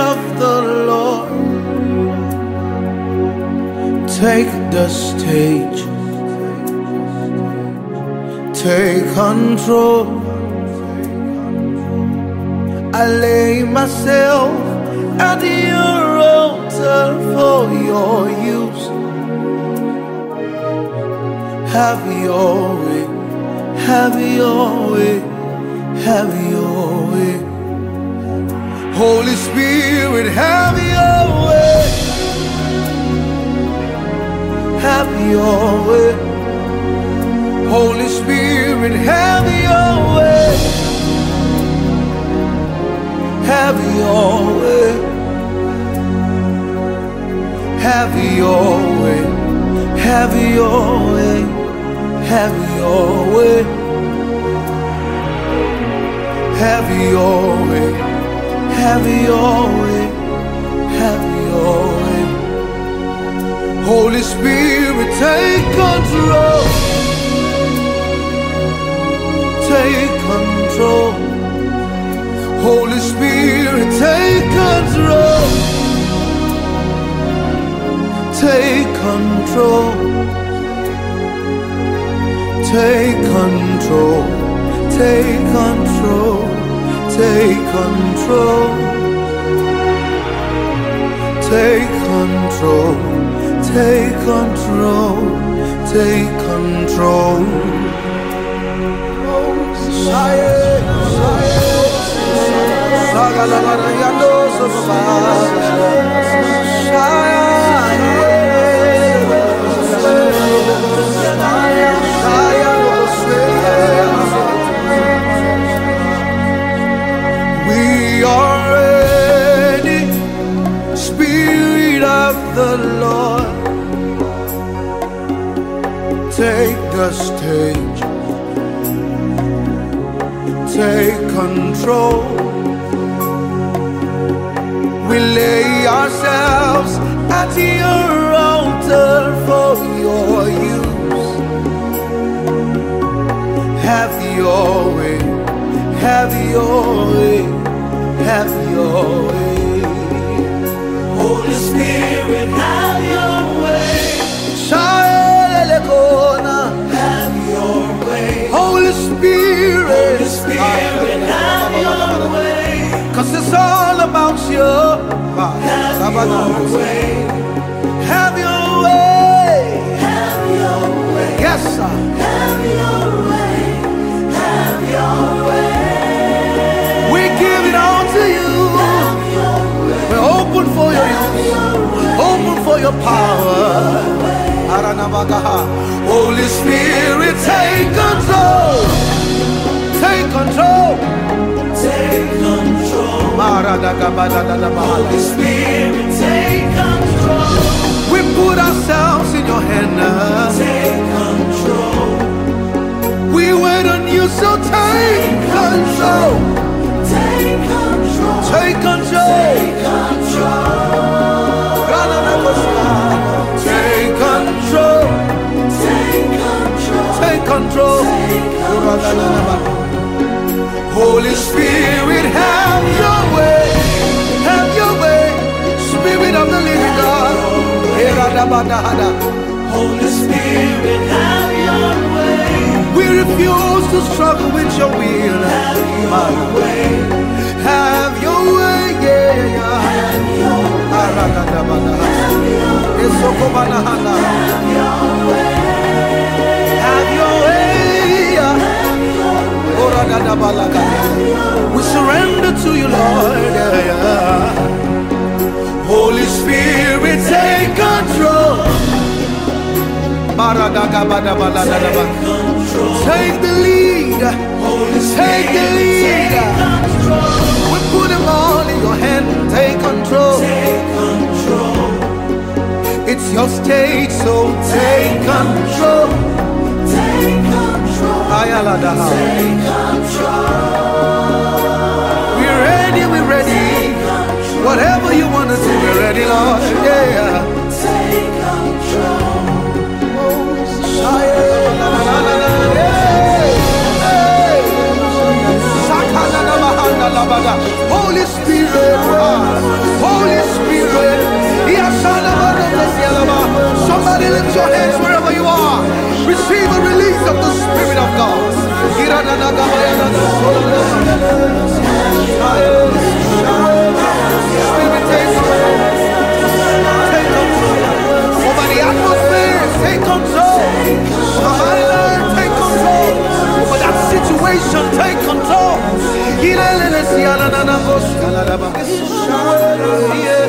of the Lord. Take the stage, take control. I lay myself at your altar for your use. Have your way, have your way, have your way. Holy Spirit, have your way, have your way. Holy Spirit, have your way, have your way, have your way, have your way, have your way, have your way, have your way, have your way. Holy Spirit, take control, take control. Holy Spirit, take control, take control, take control, take control, take control, take control, take control, take control. We are ready, Spirit of the Lord. Take the stage, take control. We lay ourselves at your altar for your use. Have your way, have your way, have your way. Holy Spirit, have your way. Have your way. Holy Spirit, Holy Spirit, have your way. 'Cause it's all about you. Have your way. Have your way. Have your way. Yes, sir. Have your way. Have your way. We give it all to you. Have your way. We're open for your use, open for your power. Holy Spirit, take control, take control, take control. Holy Spirit, take control. We put ourselves in your hand now. Take control. We wait on you, so take control. Take control. Take control. Take control. Take control. Take control. Take control. Holy Spirit, have your way. Have your way. Spirit of the living God. Holy Spirit, have your way. We refuse to struggle with your will. Have your way. Have your way, yeah. Have your way. Have your way. Have your way. We surrender to you, Lord. Holy Spirit, take control. Take the lead. Take the lead. We put them all in your hand. Take control. Take control. It's your stage, so take control. Take control. Take control. We're ready, we're ready. Whatever you want to do, we're ready, Lord. Yeah. Take control. Holy Holy Spirit, Holy Spirit. Somebody lift your hands wherever you are. Receive a release of the Spirit of God. Spirit, take control. Take control. Over the atmosphere, take control. Somebody learn, take control. Over that situation, take control.